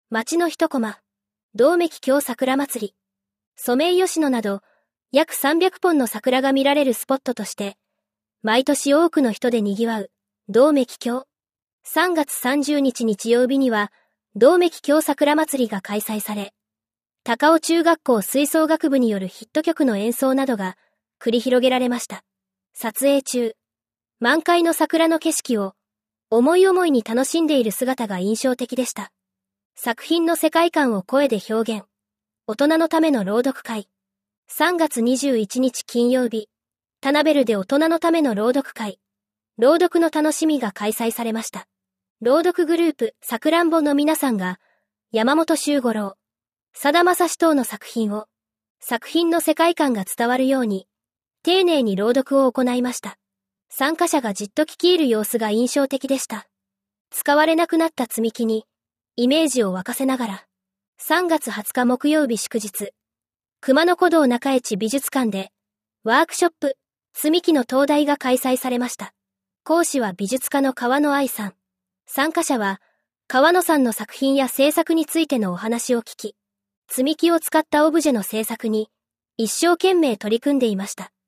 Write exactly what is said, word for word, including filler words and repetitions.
町の一コマ、百目桔梗桜祭り、ソメイヨシノなど、約さんびゃくぽんの桜が見られるスポットとして、毎年多くの人で賑わう、百目桔梗。さんがつさんじゅうにち日曜日には、百目桔梗桜祭りが開催され、高尾中学校吹奏楽部によるヒット曲の演奏などが繰り広げられました。撮影中、満開の桜の景色を思い思いに楽しんでいる姿が印象的でした。作品の世界観を声で表現。大人のための朗読会。さんがつにじゅういちにち金曜日、タナベルで大人のための朗読会。朗読の楽しみが開催されました。朗読グループさくらんぼの皆さんが、山本周五郎、さだまさし等の作品を、作品の世界観が伝わるように、丁寧に朗読を行いました。参加者がじっと聞き入る様子が印象的でした。使われなくなった積み木に、イメージを沸かせながら、さんがつはつか木曜日祝日、熊野古道中越美術館で、ワークショップ、積み木の灯台が開催されました。講師は美術家の川野愛さん。参加者は、川野さんの作品や制作についてのお話を聞き、積み木を使ったオブジェの制作に、一生懸命取り組んでいました。